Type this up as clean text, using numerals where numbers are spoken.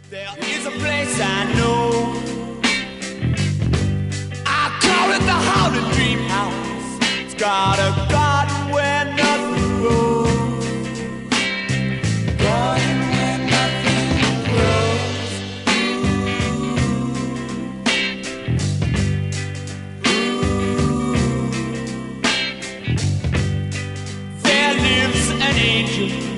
There is a place I know. I call it the Howlin' Dream House. It's got a garden where nothing grows. Garden where nothing grows. Ooh. There lives an angel